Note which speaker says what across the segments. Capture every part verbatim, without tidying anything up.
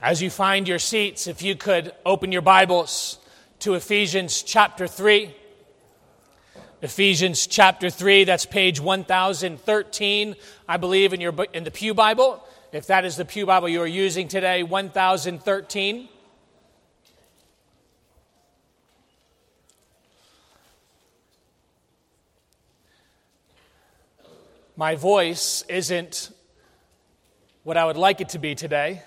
Speaker 1: As you find your seats, if you could open your Bibles to Ephesians chapter three. Ephesians chapter three, that's page one thousand thirteen, I believe, in your in the Pew Bible. If that is the Pew Bible you are using today, one thousand thirteen. My voice isn't what I would like it to be today.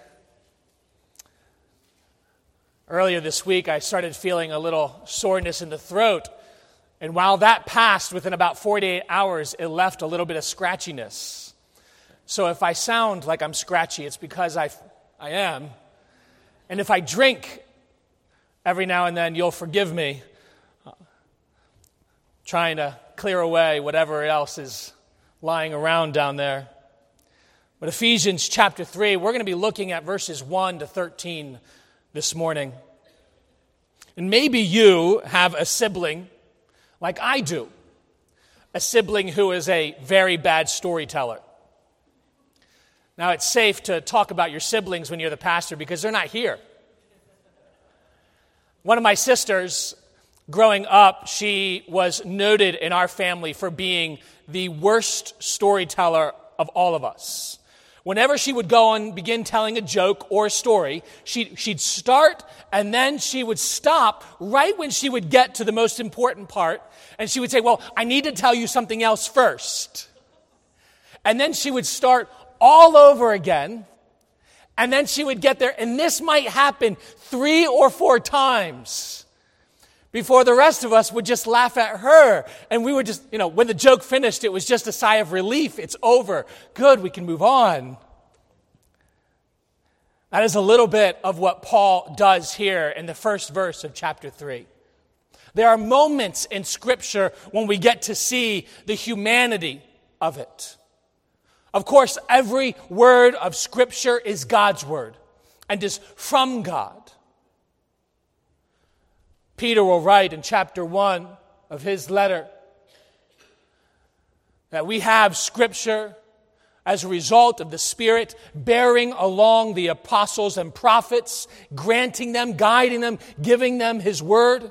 Speaker 1: Earlier this week, I started feeling a little soreness in the throat. And while that passed within about forty-eight hours, it left a little bit of scratchiness. So if I sound like I'm scratchy, it's because I, I am. And if I drink every now and then, you'll forgive me. Uh, trying to clear away whatever else is lying around down there. But Ephesians chapter three, we're going to be looking at verses one to thirteen this morning. And maybe you have a sibling like I do, a sibling who is a very bad storyteller. Now, it's safe to talk about your siblings when you're the pastor because they're not here. One of my sisters, growing up, she was noted in our family for being the worst storyteller of all of us. Whenever she would go and begin telling a joke or a story, she'd, she'd start and then she would stop right when she would get to the most important part. And she would say, well, I need to tell you something else first. And then she would start all over again. And then she would get there. And this might happen three or four times before the rest of us would just laugh at her. And we would just, you know, when the joke finished, it was just a sigh of relief. It's over. Good, we can move on. That is a little bit of what Paul does here in the first verse of chapter three. There are moments in Scripture when we get to see the humanity of it. Of course, every word of Scripture is God's word and is from God. Peter will write in chapter one of his letter that we have Scripture as a result of the Spirit bearing along the apostles and prophets, granting them, guiding them, giving them His word.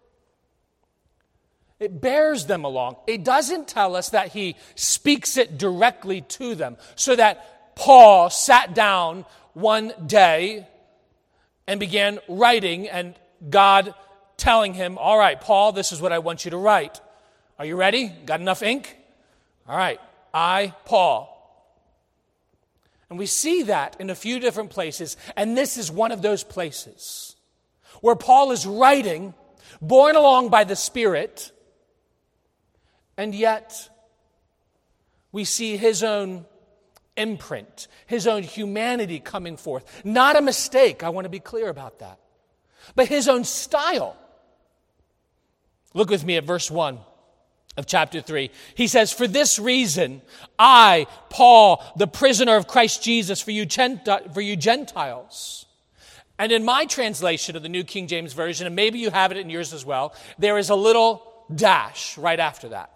Speaker 1: It bears them along. It doesn't tell us that He speaks it directly to them, so that Paul sat down one day and began writing, and God telling him, all right, Paul, this is what I want you to write. Are you ready? Got enough ink? All right. I, Paul. And we see that in a few different places, and this is one of those places where Paul is writing, borne along by the Spirit, and yet we see his own imprint, his own humanity coming forth. Not a mistake, I want to be clear about that, but his own style. Look with me at verse one of chapter three. He says, for this reason, I, Paul, the prisoner of Christ Jesus, for you, Genti- for you Gentiles. And in my translation of the New King James Version, and maybe you have it in yours as well, there is a little dash right after that.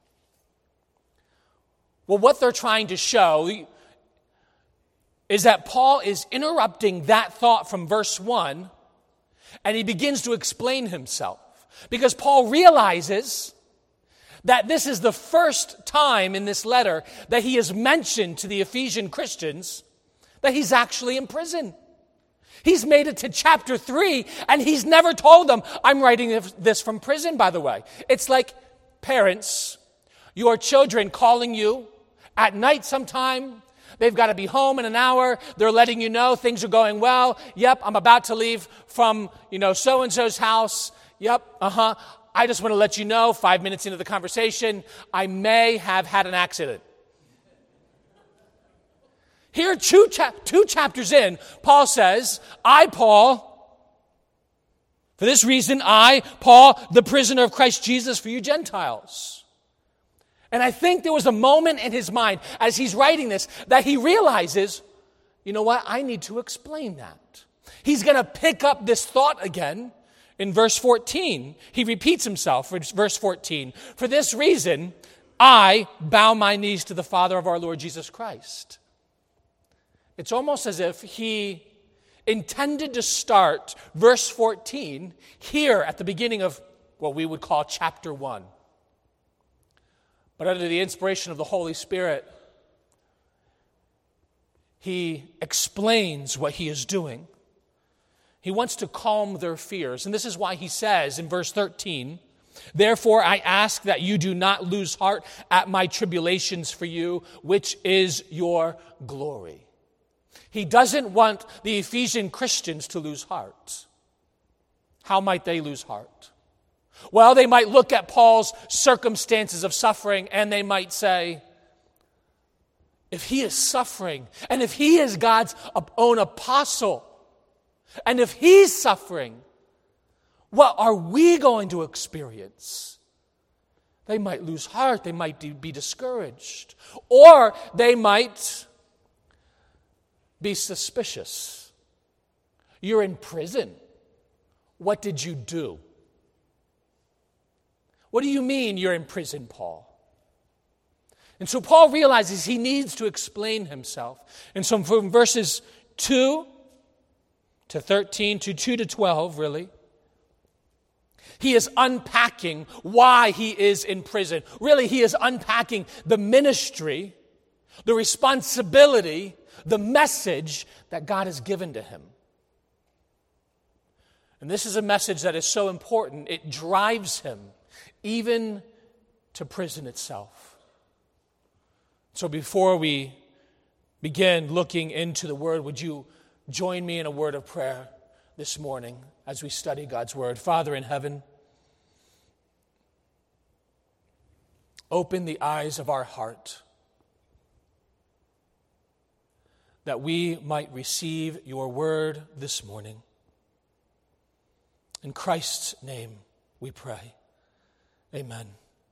Speaker 1: Well, what they're trying to show is that Paul is interrupting that thought from verse one, and he begins to explain himself. Because Paul realizes that this is the first time in this letter that he has mentioned to the Ephesian Christians that he's actually in prison. He's made it to chapter three, and he's never told them, I'm writing this from prison, by the way. It's like parents, your children calling you at night sometime. They've got to be home in an hour. They're letting you know things are going well. Yep, I'm about to leave from, you know, so-and-so's house. Yep, uh-huh. I just want to let you know, five minutes into the conversation, I may have had an accident. Here, two, chap- two chapters in, Paul says, I, Paul, for this reason, I, Paul, the prisoner of Christ Jesus, for you Gentiles. And I think there was a moment in his mind as he's writing this that he realizes, you know what, I need to explain that. He's going to pick up this thought again in verse fourteen. He repeats himself, verse fourteen. For this reason, I bow my knees to the Father of our Lord Jesus Christ. It's almost as if he intended to start verse fourteen here at the beginning of what we would call chapter one. But under the inspiration of the Holy Spirit, he explains what he is doing. He wants to calm their fears. And this is why he says in verse thirteen, "Therefore I ask that you do not lose heart at my tribulations for you, which is your glory." He doesn't want the Ephesian Christians to lose heart. How might they lose heart? Well, they might look at Paul's circumstances of suffering and they might say, if he is suffering, and if he is God's own apostle, and if he's suffering, what are we going to experience? They might lose heart. They might be discouraged. Or they might be suspicious. You're in prison. What did you do? What do you mean you're in prison, Paul? And so Paul realizes he needs to explain himself. And so from verses two to thirteen, to two to twelve, really, he is unpacking why he is in prison. Really, he is unpacking the ministry, the responsibility, the message that God has given to him. And this is a message that is so important, it drives him even to prison itself. So before we begin looking into the Word, would you join me in a word of prayer this morning as we study God's Word? Father in heaven, open the eyes of our heart that we might receive your Word this morning. In Christ's name we pray. Amen.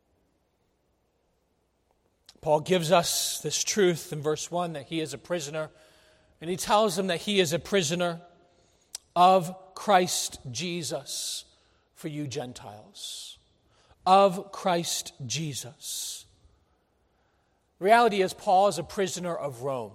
Speaker 1: Paul gives us this truth in verse one that he is a prisoner, and he tells them that he is a prisoner of Christ Jesus for you Gentiles. Of Christ Jesus. The reality is Paul is a prisoner of Rome.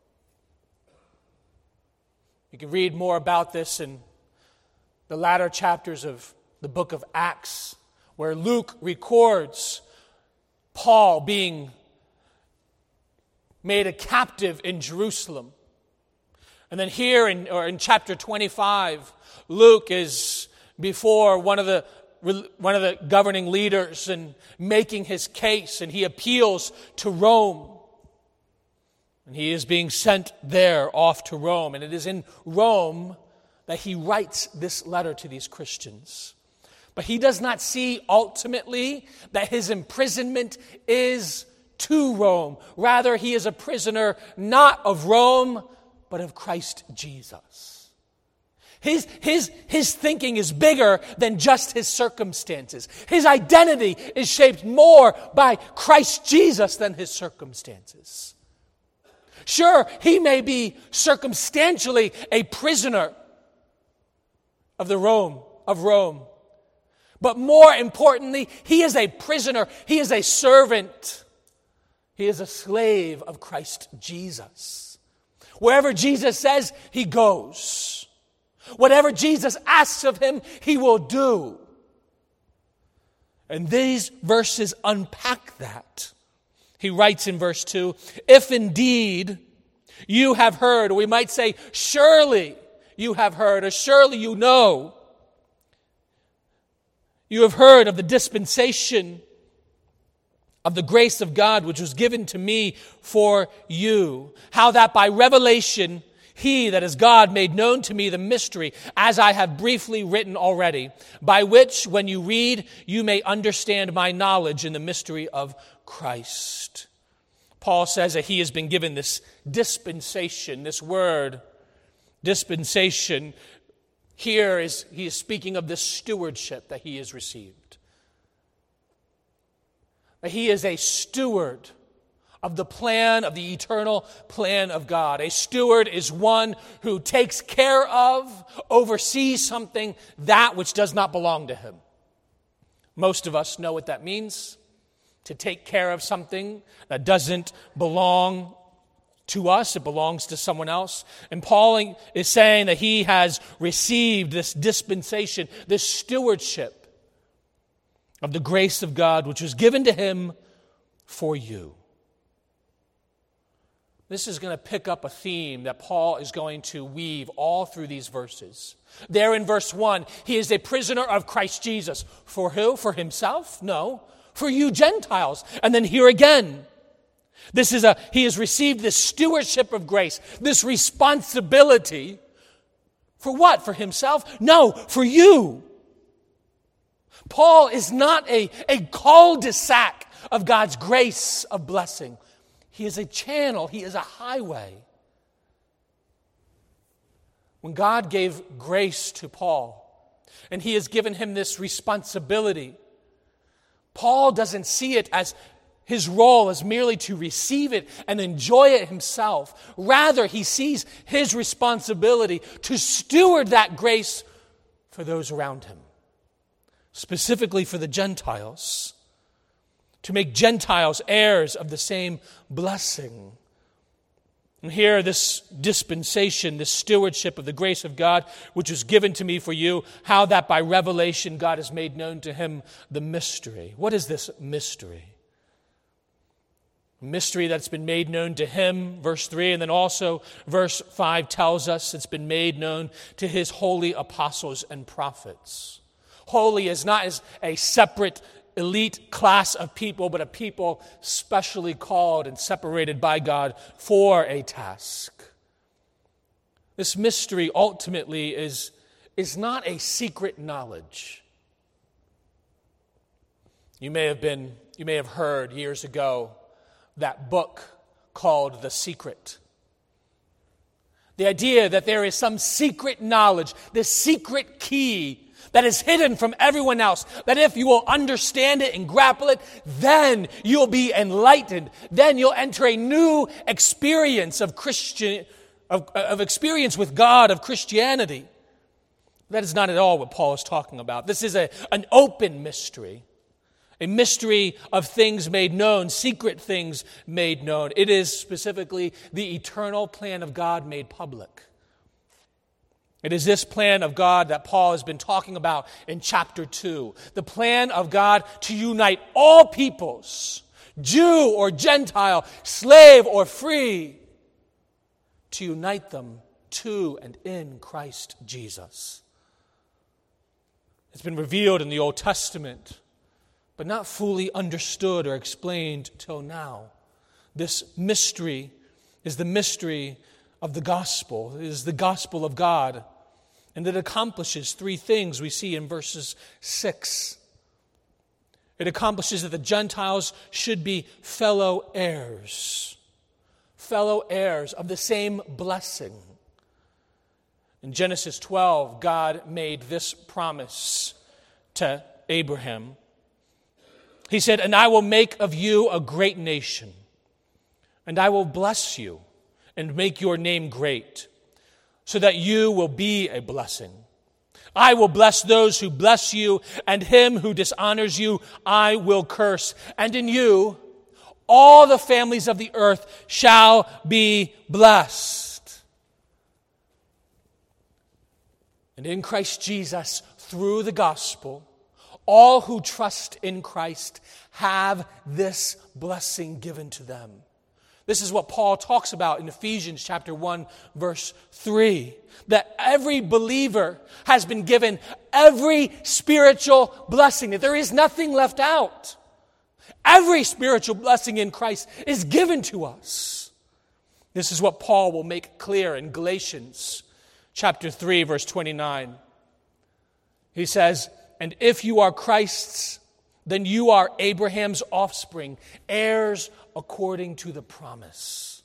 Speaker 1: You can read more about this in the latter chapters of the book of Acts, where Luke records Paul being made a captive in Jerusalem. And then here in, or in chapter twenty-five, Luke is before one of the one of the governing leaders and making his case, and he appeals to Rome. And he is being sent there off to Rome. And it is in Rome that he writes this letter to these Christians. But he does not see ultimately that his imprisonment is to Rome. Rather, he is a prisoner not of Rome, but of Christ Jesus. His, his, his thinking is bigger than just his circumstances. His identity is shaped more by Christ Jesus than his circumstances. Sure, he may be circumstantially a prisoner of the Rome, of Rome. But more importantly, he is a prisoner. He is a servant. He is a slave of Christ Jesus. Wherever Jesus says, he goes. Whatever Jesus asks of him, he will do. And these verses unpack that. He writes in verse two, if indeed you have heard, or we might say, surely you have heard, or surely you know, you have heard of the dispensation of the grace of God which was given to me for you, how that by revelation he, that is God, made known to me the mystery, as I have briefly written already, by which, when you read, you may understand my knowledge in the mystery of Christ. Paul says that he has been given this dispensation, this word, dispensation. Here is he is speaking of the stewardship that he has received. That he is a steward of the plan, of the eternal plan of God. A steward is one who takes care of, oversees something, that which does not belong to him. Most of us know what that means. To take care of something that doesn't belong to us. It belongs to someone else. And Paul is saying that he has received this dispensation, this stewardship of the grace of God, which was given to him for you. This is going to pick up a theme that Paul is going to weave all through these verses. There in verse one, he is a prisoner of Christ Jesus. For who? For himself? No. For you Gentiles. And then here again, this is a he has received this stewardship of grace, this responsibility. For what? For himself? No, for you. Paul is not a, a cul-de-sac of God's grace of blessing. He is a channel. He is a highway. When God gave grace to Paul, and he has given him this responsibility, Paul doesn't see it as his role as merely to receive it and enjoy it himself. Rather, he sees his responsibility to steward that grace for those around him, specifically for the Gentiles, to make Gentiles heirs of the same blessing. And here, this dispensation, this stewardship of the grace of God, which was given to me for you, how that by revelation God has made known to him the mystery. What is this mystery? A mystery that's been made known to him, verse three, and then also verse five tells us it's been made known to his holy apostles and prophets. Holy is not as a separate elite class of people, but a people specially called and separated by God for a task. This mystery ultimately is, is not a secret knowledge. You may have been, you may have heard years ago that book called The Secret. The idea that there is some secret knowledge, this secret key that is hidden from everyone else, that if you will understand it and grapple it, then you'll be enlightened. Then you'll enter a new experience of Christian, of, of experience with God, of Christianity. That is not at all what Paul is talking about. This is a, an open mystery, a mystery of things made known, secret things made known. It is specifically the eternal plan of God made public. It is this plan of God that Paul has been talking about in chapter two. The plan of God to unite all peoples, Jew or Gentile, slave or free, to unite them to and in Christ Jesus. It's been revealed in the Old Testament, but not fully understood or explained till now. This mystery is the mystery of the gospel. It is the gospel of God. And it accomplishes three things we see in verses six. It accomplishes that the Gentiles should be fellow heirs. Fellow heirs of the same blessing. In Genesis twelve, God made this promise to Abraham. He said, "And I will make of you a great nation, and I will bless you and make your name great, so that you will be a blessing. I will bless those who bless you, and him who dishonors you I will curse. And in you all the families of the earth shall be blessed." And in Christ Jesus, through the gospel, all who trust in Christ have this blessing given to them. This is what Paul talks about in Ephesians chapter one, verse three. That every believer has been given every spiritual blessing. That there is nothing left out. Every spiritual blessing in Christ is given to us. This is what Paul will make clear in Galatians chapter three, verse twenty-nine. He says, "And if you are Christ's, then you are Abraham's offspring, heirs according to the promise."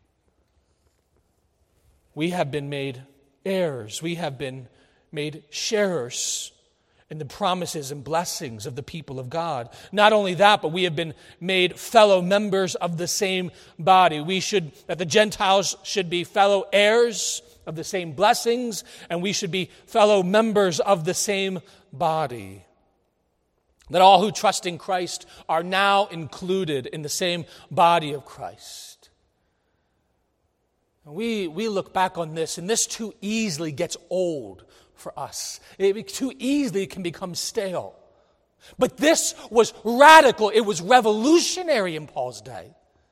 Speaker 1: We have been made heirs. We have been made sharers in the promises and blessings of the people of God. Not only that, but we have been made fellow members of the same body. We should, that the Gentiles should be fellow heirs of the same blessings, and we should be fellow members of the same body. That all who trust in Christ are now included in the same body of Christ. We, we look back on this, and this too easily gets old for us. It too easily can become stale. But this was radical. It was revolutionary in Paul's day.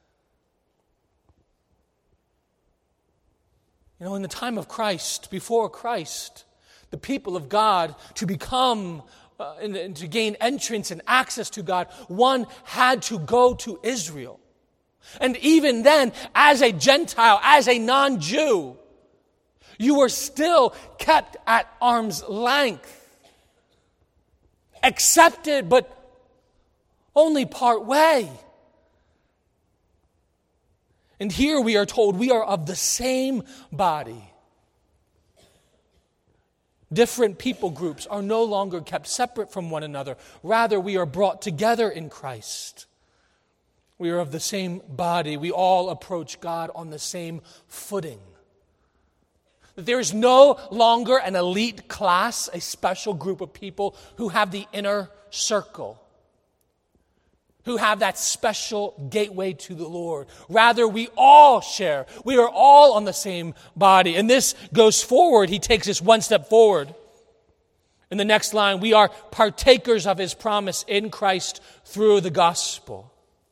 Speaker 1: You know, in the time of Christ, before Christ, the people of God, to become uh, and, and to gain entrance and access to God, one had to go to Israel. And even then, as a Gentile, as a non-Jew, you were still kept at arm's length. Accepted, but only part way. And here we are told we are of the same body. Different people groups are no longer kept separate from one another. Rather, we are brought together in Christ. We are of the same body. We all approach God on the same footing. There is no longer an elite class, a special group of people who have the inner circle, who have that special gateway to the Lord. Rather, we all share. We are all on the same body. And this goes forward. He takes us one step forward. In the next line, we are partakers of His promise in Christ through the gospel.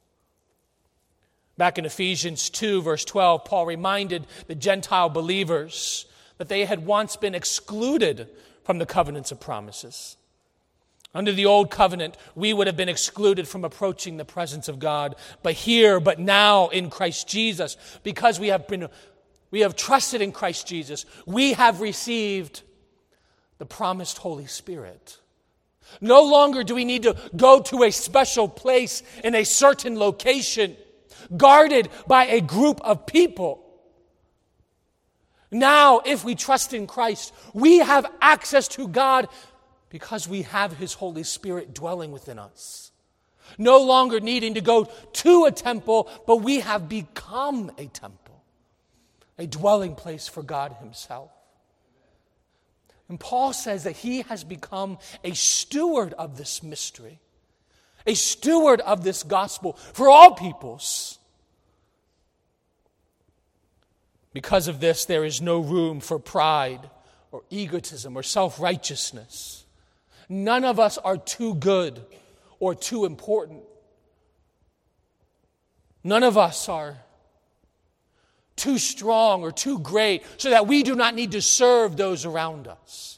Speaker 1: Back in Ephesians two, verse twelve, Paul reminded the Gentile believers that they had once been excluded from the covenants of promises. Under the old covenant, we would have been excluded from approaching the presence of God. But here, but now in Christ Jesus, because we have been, we have trusted in Christ Jesus, we have received the promised Holy Spirit. No longer do we need to go to a special place in a certain location, guarded by a group of people. Now, if we trust in Christ, we have access to God because we have His Holy Spirit dwelling within us. No longer needing to go to a temple, but we have become a temple, a dwelling place for God Himself. And Paul says that he has become a steward of this mystery, a steward of this gospel for all peoples. Because of this, there is no room for pride or egotism or self-righteousness. None of us are too good or too important. None of us are too strong or too great so that we do not need to serve those around us.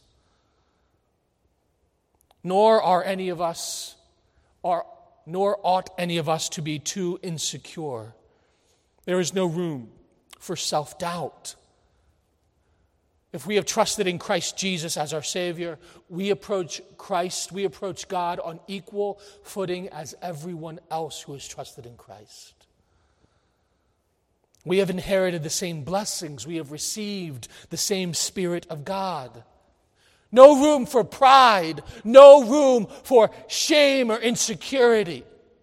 Speaker 1: Nor are any of us, or nor ought any of us to be too insecure. There is no room for self-doubt. If we have trusted in Christ Jesus as our Savior, we approach Christ, we approach God on equal footing as everyone else who has trusted in Christ. We have inherited the same blessings. We have received the same Spirit of God. No room for pride, no room for shame or insecurity.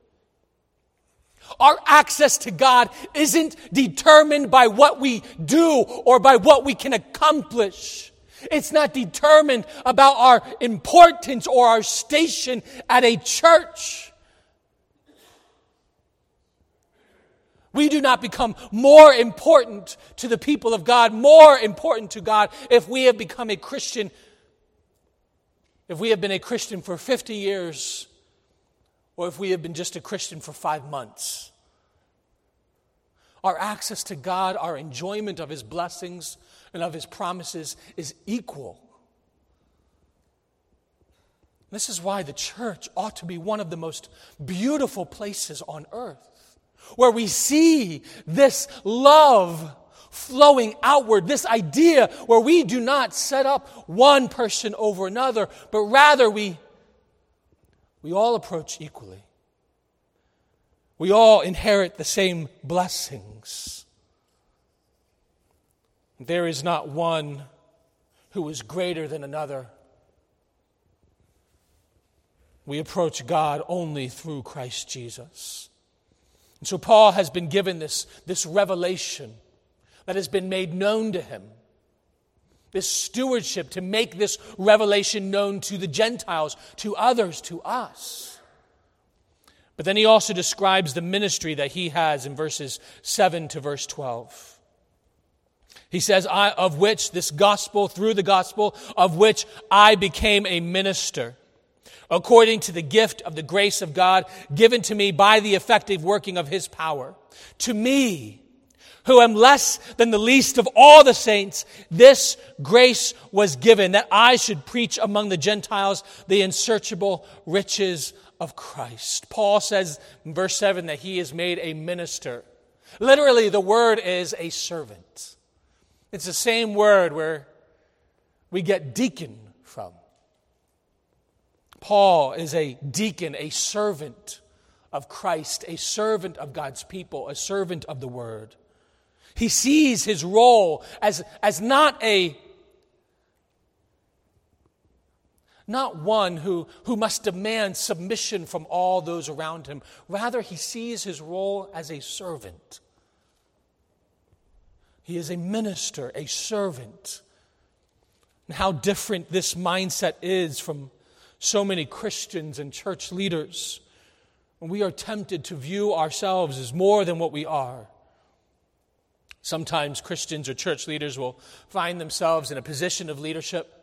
Speaker 1: Our access to God isn't determined by what we do or by what we can accomplish. It's not determined about our importance or our station at a church. We do not become more important to the people of God, more important to God, if we have become a Christian, if we have been a Christian for fifty years, or if we have been just a Christian for five months. Our access to God, our enjoyment of His blessings and of His promises is equal. This is why the church ought to be one of the most beautiful places on earth, where we see this love flowing outward, this idea where we do not set up one person over another, but rather we, we all approach equally. We all inherit the same blessings. There is not one who is greater than another. We approach God only through Christ Jesus. And so Paul has been given this, this revelation that has been made known to him. This stewardship to make this revelation known to the Gentiles, to others, to us. But then he also describes the ministry that he has in verses seven to verse twelve. He says, I, of which this gospel, through the gospel, of which I became a minister, according to the gift of the grace of God given to me by the effective working of his power. To me, who am less than the least of all the saints, this grace was given, that I should preach among the Gentiles the unsearchable riches of Christ. Paul says in verse seven that he is made a minister. Literally, the word is a servant. It's the same word where we get deacon from. Paul is a deacon, a servant of Christ, a servant of God's people, a servant of the word. He sees his role as, as not a not one who, who must demand submission from all those around him. Rather, he sees his role as a servant. He is a minister, a servant. And how different this mindset is from so many Christians and church leaders when we are tempted to view ourselves as more than what we are. Sometimes Christians or church leaders will find themselves in a position of leadership,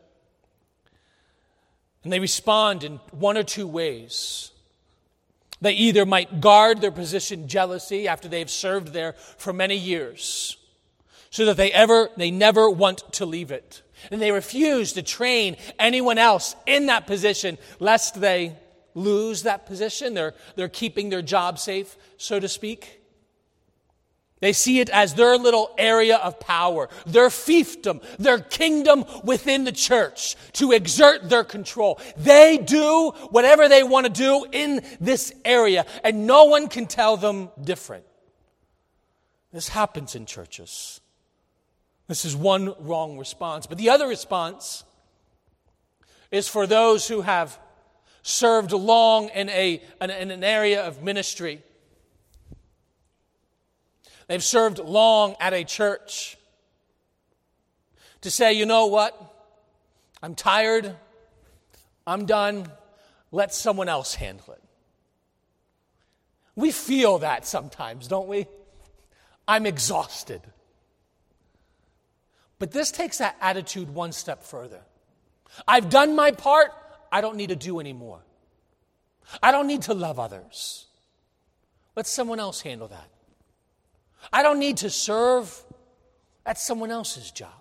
Speaker 1: and they respond in one or two ways. They either might guard their position jealously after they've served there for many years, so that they ever they never want to leave it. And they refuse to train anyone else in that position lest they lose that position. They're, they're keeping their job safe, so to speak. They see it as their little area of power, their fiefdom, their kingdom within the church to exert their control. They do whatever they want to do in this area, and no one can tell them different. This happens in churches. This is one wrong response. But the other response is for those who have served long in, a, in an area of ministry. They've served long at a church. To say, you know what? I'm tired. I'm done. Let someone else handle it. We feel that sometimes, don't we? I'm exhausted. But this takes that attitude one step further. I've done my part. I don't need to do any more. I don't need to love others. Let someone else handle that. I don't need to serve. That's someone else's job.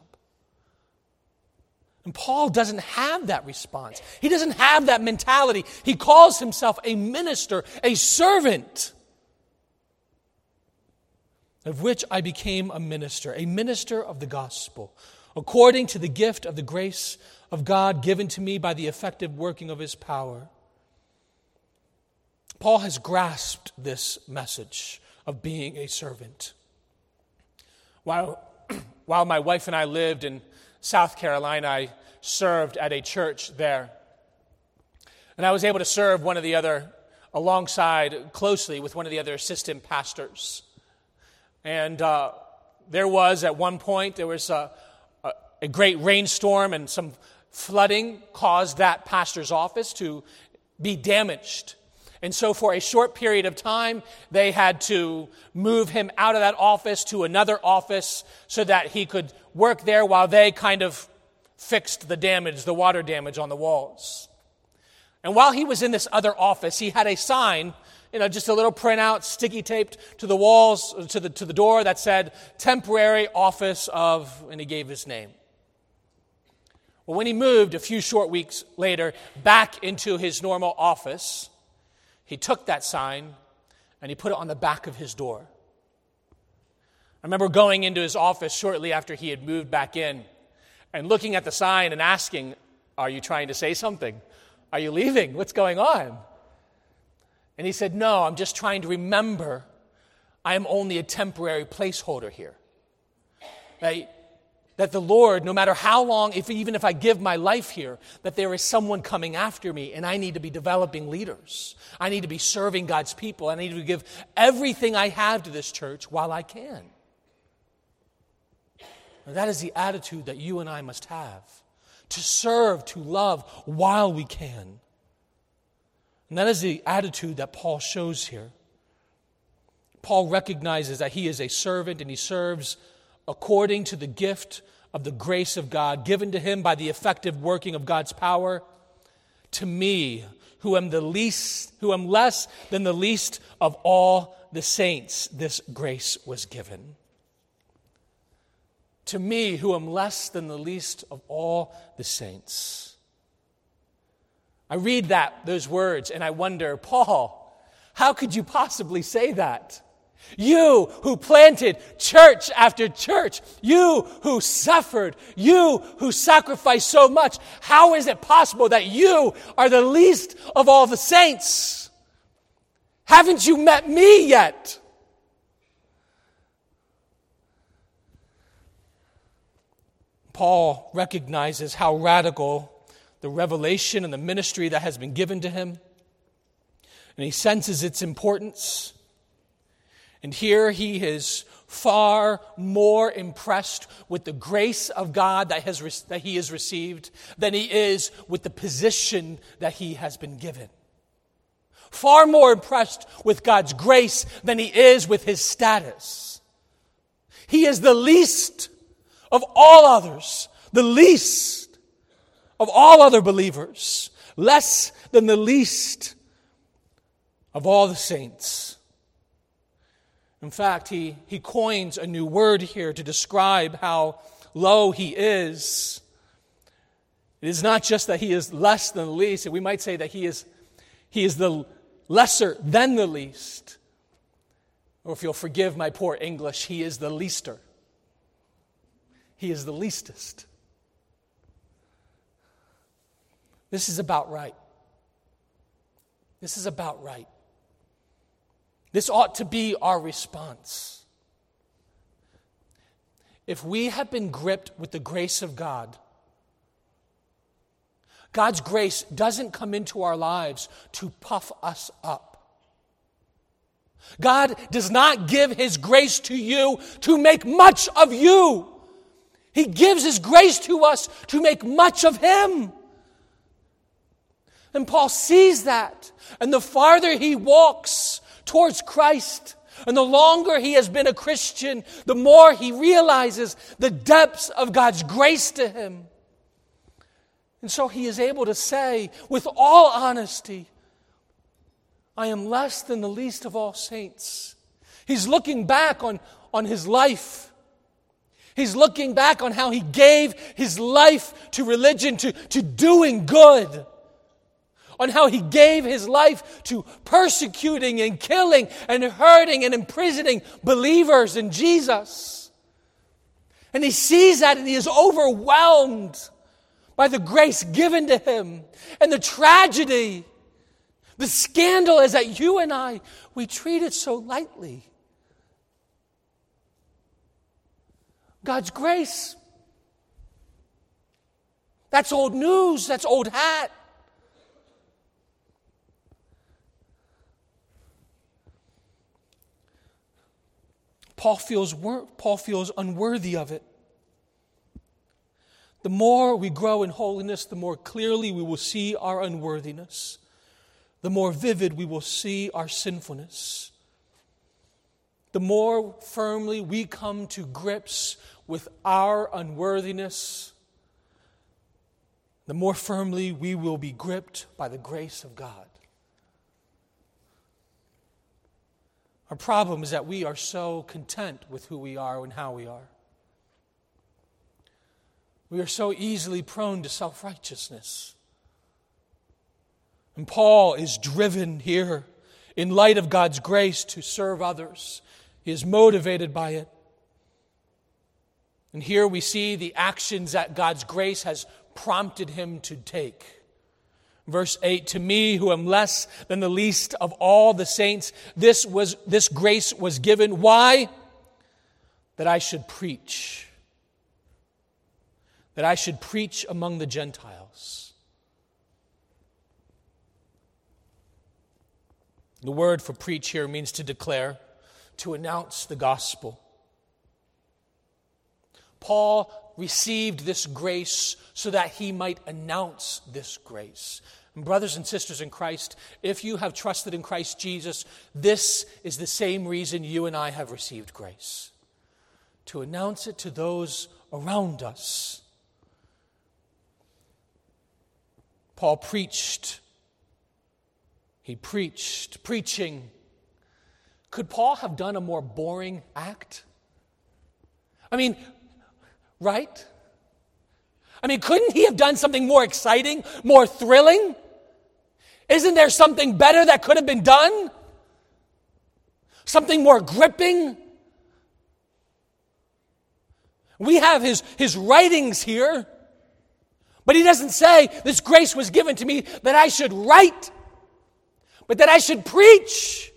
Speaker 1: And Paul doesn't have that response. He doesn't have that mentality. He calls himself a minister, a servant, of which I became a minister, a minister of the gospel, according to the gift of the grace of God given to me by the effective working of his power. Paul has grasped this message of being a servant. While, while my wife and I lived in South Carolina, I served at a church there. And I was able to serve one of the other, alongside closely with one of the other assistant pastors. And uh, there was, at one point, there was a, a, a great rainstorm, and some flooding caused that pastor's office to be damaged. And so for a short period of time, they had to move him out of that office to another office so that he could work there while they kind of fixed the damage, the water damage on the walls. And while he was in this other office, he had a sign, you know, just a little printout, sticky taped to the walls, to the to the door that said, temporary office of, and he gave his name. Well, when he moved a few short weeks later back into his normal office, he took that sign and he put it on the back of his door. I remember going into his office shortly after he had moved back in and looking at the sign and asking, are you trying to say something? Are you leaving? What's going on? And he said, no, I'm just trying to remember I am only a temporary placeholder here. That, that the Lord, no matter how long, if even if I give my life here, that there is someone coming after me, and I need to be developing leaders. I need to be serving God's people. I need to give everything I have to this church while I can. And that is the attitude that you and I must have. To serve, to love while we can. And that is the attitude that Paul shows here. Paul recognizes that he is a servant and he serves according to the gift of the grace of God given to him by the effective working of God's power, to me, who am the least, who am less than the least of all the saints, this grace was given. To me, who am less than the least of all the saints. I read that, those words, and I wonder, Paul, how could you possibly say that? You who planted church after church, you who suffered, you who sacrificed so much, how is it possible that you are the least of all the saints? Haven't you met me yet? Paul recognizes how radical the revelation and the ministry that has been given to him, and he senses its importance. And here he is far more impressed with the grace of God that, has, that he has received than he is with the position that he has been given. Far more impressed with God's grace than he is with his status. He is the least of all others, the least of all other believers, less than the least of all the saints. In fact, he, he coins a new word here to describe how low he is. It is not just that he is less than the least, and we might say that he is, he is the lesser than the least. Or if you'll forgive my poor English, he is the leaster. He is the leastest. This is about right. This is about right. This ought to be our response. If we have been gripped with the grace of God, God's grace doesn't come into our lives to puff us up. God does not give His grace to you to make much of you. He gives His grace to us to make much of Him. And Paul sees that. And the farther he walks towards Christ, and the longer he has been a Christian, the more he realizes the depths of God's grace to him. And so he is able to say, with all honesty, I am less than the least of all saints. He's looking back on, on his life. He's looking back on how he gave his life to religion, to, to doing good. On how he gave his life to persecuting and killing and hurting and imprisoning believers in Jesus. And he sees that and he is overwhelmed by the grace given to him. And the tragedy, the scandal is that you and I, we treat it so lightly. God's grace, that's old news, that's old hat. Paul feels, Paul feels unworthy of it. The more we grow in holiness, the more clearly we will see our unworthiness. The more vivid we will see our sinfulness. The more firmly we come to grips with our unworthiness, the more firmly we will be gripped by the grace of God. Our problem is that we are so content with who we are and how we are. We are so easily prone to self-righteousness. And Paul is driven here in light of God's grace to serve others. He is motivated by it. And here we see the actions that God's grace has prompted him to take. Verse eight, to me who am less than the least of all the saints, this was this grace was given. Why? That I should preach. That I should preach among the Gentiles. The word for preach here means to declare, to announce the gospel. Paul received this grace so that he might announce this grace. And brothers and sisters in Christ, if you have trusted in Christ Jesus, this is the same reason you and I have received grace. to announce it to those around us. Paul preached. He preached, preaching. Could Paul have done a more boring act? I mean, right? I mean, couldn't he have done something more exciting, more thrilling? Isn't there something better that could have been done? Something more gripping? We have his, his writings here, but he doesn't say, this grace was given to me that I should write, but that I should preach.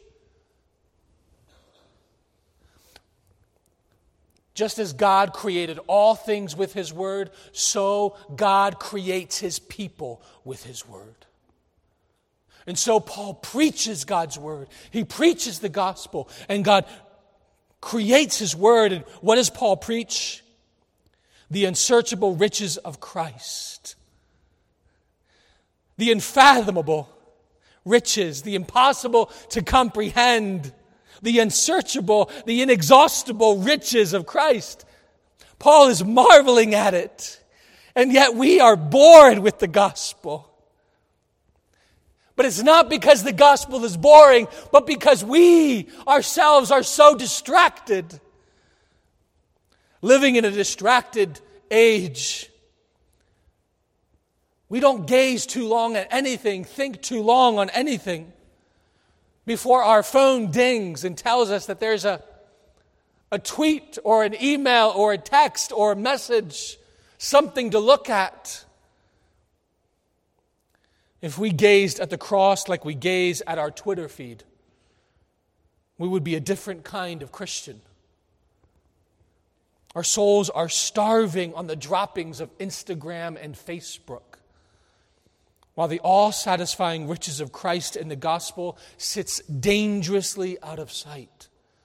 Speaker 1: Just as God created all things with His word, so God creates His people with His word. And so Paul preaches God's word. He preaches the gospel, and God creates His word. And what does Paul preach? The unsearchable riches of Christ. The unfathomable riches, the impossible to comprehend, the unsearchable, the inexhaustible riches of Christ. Paul is marveling at it, and yet we are bored with the gospel. But it's not because the gospel is boring, but because we ourselves are so distracted. Living in a distracted age. We don't gaze too long at anything, think too long on anything before our phone dings and tells us that there's a, a tweet or an email or a text or a message, something to look at. If we gazed at the cross like we gaze at our Twitter feed, we would be a different kind of Christian. Our souls are starving on the droppings of Instagram and Facebook, while the all-satisfying riches of Christ in the gospel sits dangerously out of sight.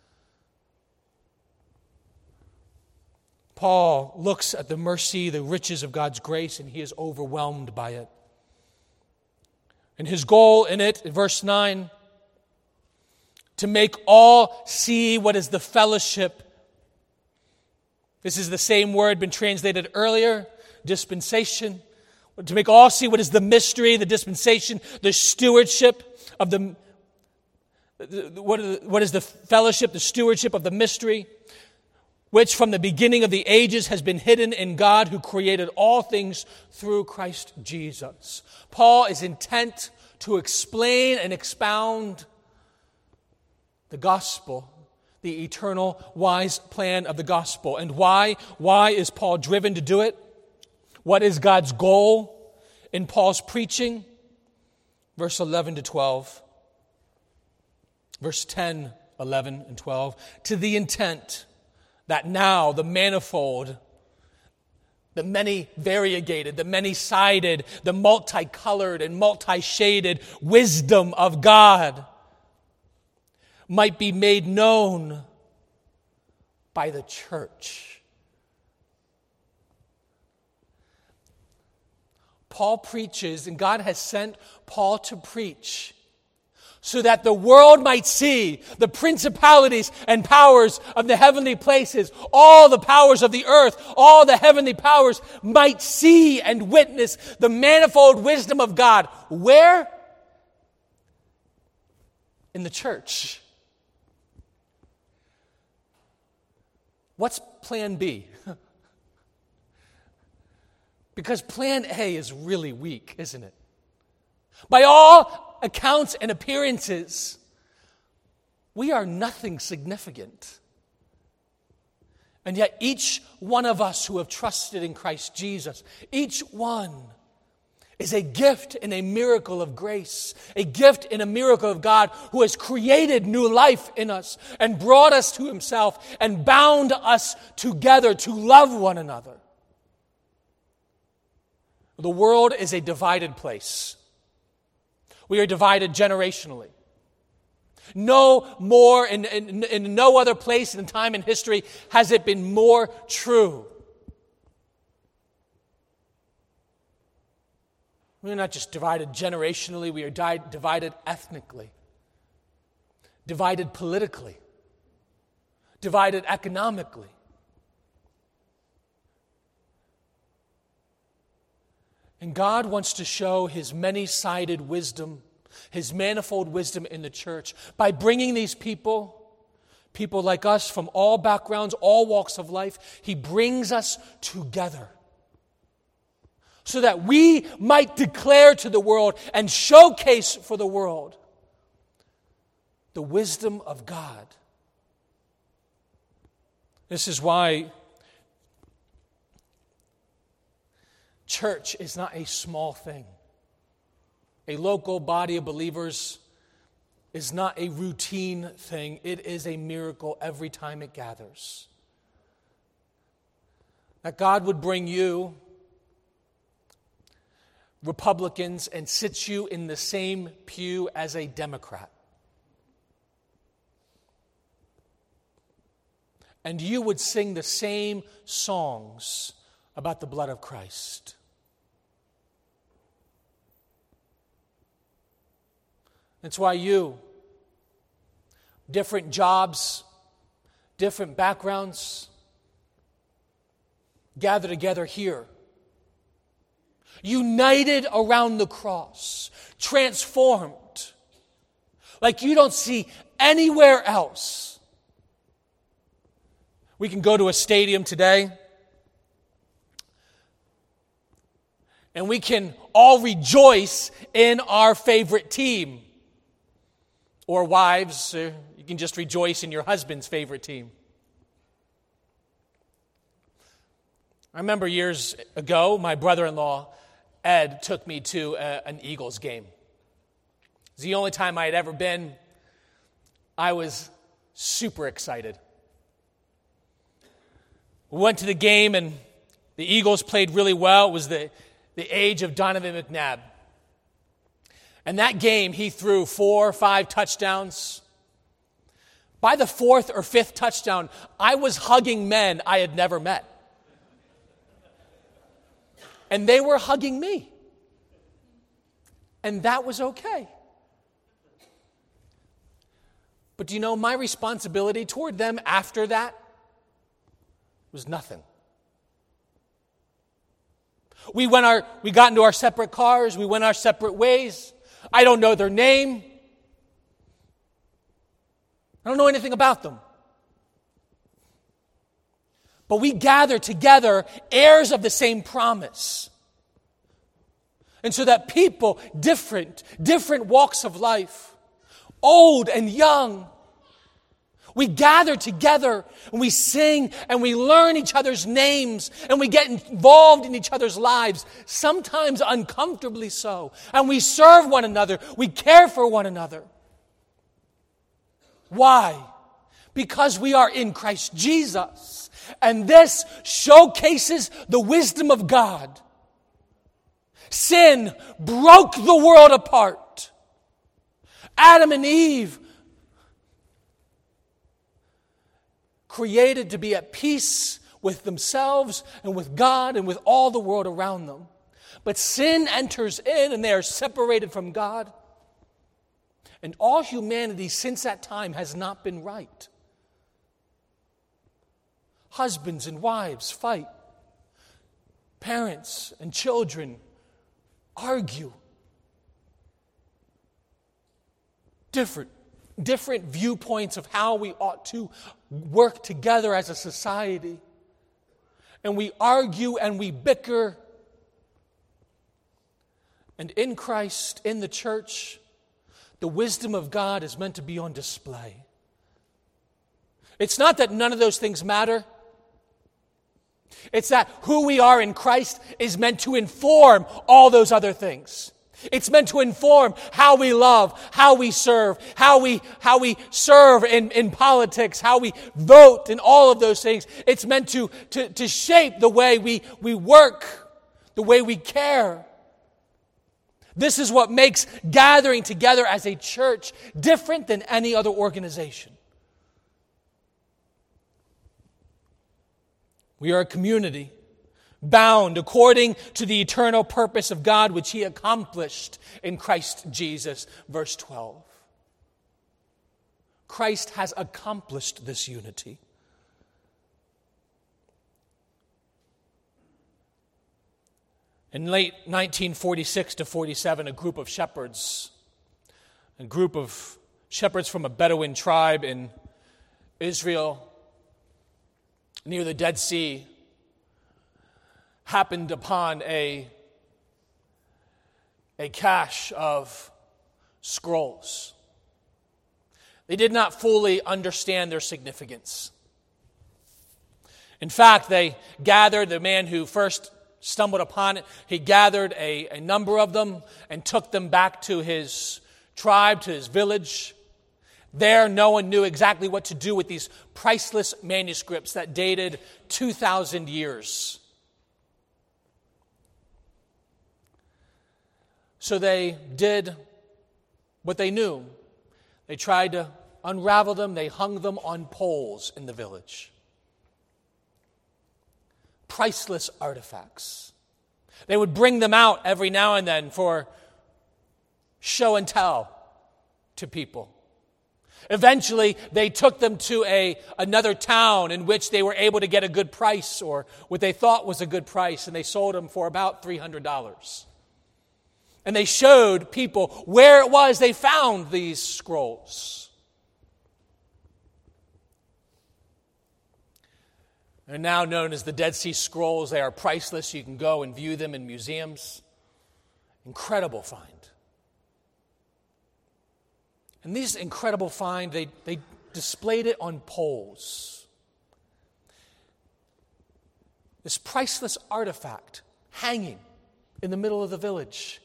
Speaker 1: Paul looks at the mercy, the riches of God's grace, and he is overwhelmed by it. And his goal in it, in verse nine, to make all see what is the fellowship. This is the same word been translated earlier, dispensation. To make all see what is the mystery, the dispensation, the stewardship of the, what is the fellowship, the stewardship of the mystery, which from the beginning of the ages has been hidden in God who created all things through Christ Jesus. Paul is intent to explain and expound the gospel, the eternal, wise plan of the gospel. And why? Why is Paul driven to do it? What is God's goal in Paul's preaching? Verse eleven to twelve. Verse ten, eleven, and twelve. To the intent that now the manifold, the many variegated, the many-sided, the multicolored and multi-shaded wisdom of God might be made known by the church. Paul preaches, and God has sent Paul to preach so that the world might see the principalities and powers of the heavenly places, all the powers of the earth, all the heavenly powers might see and witness the manifold wisdom of God. Where? In the church. What's plan B? Because plan A is really weak, isn't it? By all accounts and appearances, we are nothing significant. And yet each one of us who have trusted in Christ Jesus, each one is a gift and a miracle of grace, a gift and a miracle of God who has created new life in us and brought us to Himself and bound us together to love one another. The world is a divided place. We are divided generationally. No more, in, in, in no other place in time in history has it been more true. We are not just divided generationally, we are di- divided ethnically, divided politically, divided economically, And God wants to show His many-sided wisdom, His manifold wisdom in the church by bringing these people, people like us from all backgrounds, all walks of life. He brings us together so that we might declare to the world and showcase for the world the wisdom of God. This is why church is not a small thing. A local body of believers is not a routine thing. It is a miracle every time it gathers. That God would bring you, Republicans, and sit you in the same pew as a Democrat. And you would sing the same songs about the blood of Christ. That's why you, different jobs, different backgrounds, gather together here, united around the cross, transformed, like you don't see anywhere else. We can go to a stadium today, and we can all rejoice in our favorite team. Or wives, uh, you can just rejoice in your husband's favorite team. I remember years ago, my brother-in-law, Ed, took me to a, an Eagles game. It was the only time I had ever been. I was super excited. We went to the game, and the Eagles played really well. It was the, the age of Donovan McNabb. And that game, he threw four or five touchdowns. By the fourth or fifth touchdown, I was hugging men I had never met. And they were hugging me. And that was okay. But do you know, my responsibility toward them after that was nothing. We went our, we got into our separate cars. We went our separate ways. I don't know their name. I don't know anything about them. But we gather together, heirs of the same promise. And so that people, different, different walks of life, old and young, we gather together and we sing and we learn each other's names and we get involved in each other's lives, sometimes uncomfortably so. And we serve one another. We care for one another. Why? Because we are in Christ Jesus. And this showcases the wisdom of God. Sin broke the world apart. Adam and Eve, created to be at peace with themselves and with God and with all the world around them. But sin enters in and they are separated from God. And all humanity since that time has not been right. Husbands and wives fight. Parents and children argue. Different, different viewpoints of how we ought to work together as a society. And we argue and we bicker. And in Christ, in the church, the wisdom of God is meant to be on display. It's not that none of those things matter. It's that who we are in Christ is meant to inform all those other things. It's meant to inform how we love, how we serve, how we how we serve in, in politics, how we vote, and all of those things. It's meant to, to, to shape the way we, we work, the way we care. This is what makes gathering together as a church different than any other organization. We are a community bound according to the eternal purpose of God, which He accomplished in Christ Jesus. Verse twelve. Christ has accomplished this unity. In late nineteen forty-six to forty-seven, a group of shepherds, a group of shepherds from a Bedouin tribe in Israel near the Dead Sea happened upon a, a cache of scrolls. They did not fully understand their significance. In fact, they gathered, the man who first stumbled upon it, he gathered a, a number of them and took them back to his tribe, to his village. There, no one knew exactly what to do with these priceless manuscripts that dated two thousand years. So they did what they knew. They tried to unravel them. They hung them on poles in the village. Priceless artifacts. They would bring them out every now and then for show and tell to people. Eventually, they took them to a another town in which they were able to get a good price, or what they thought was a good price, and they sold them for about three hundred dollars. And they showed people where it was they found these scrolls. They're now known as the Dead Sea Scrolls. They are priceless. You can go and view them in museums. Incredible find. And these incredible find, they, they displayed it on poles. This priceless artifact hanging in the middle of the village.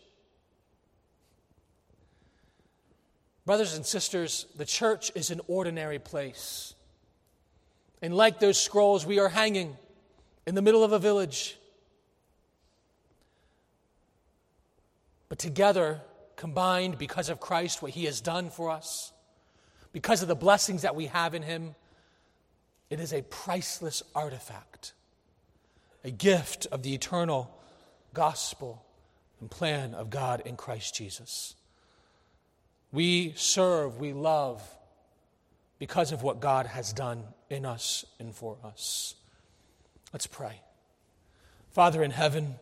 Speaker 1: Brothers and sisters, the church is an ordinary place. And like those scrolls, we are hanging in the middle of a village. But together, combined because of Christ, what He has done for us, because of the blessings that we have in Him, it is a priceless artifact, a gift of the eternal gospel and plan of God in Christ Jesus. We serve, we love, because of what God has done in us and for us. Let's pray. Father in heaven,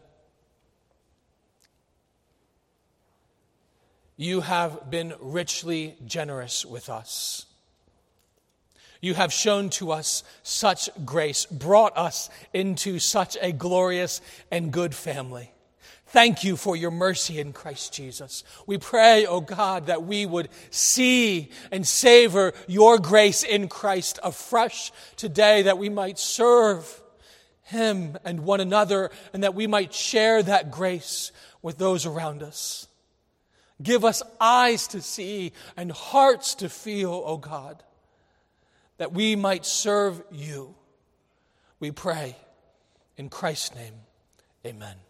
Speaker 1: You have been richly generous with us. You have shown to us such grace, brought us into such a glorious and good family. Thank You for Your mercy in Christ Jesus. We pray, O God, that we would see and savor Your grace in Christ afresh today, that we might serve Him and one another, and that we might share that grace with those around us. Give us eyes to see and hearts to feel, O God, that we might serve You. We pray in Christ's name, amen.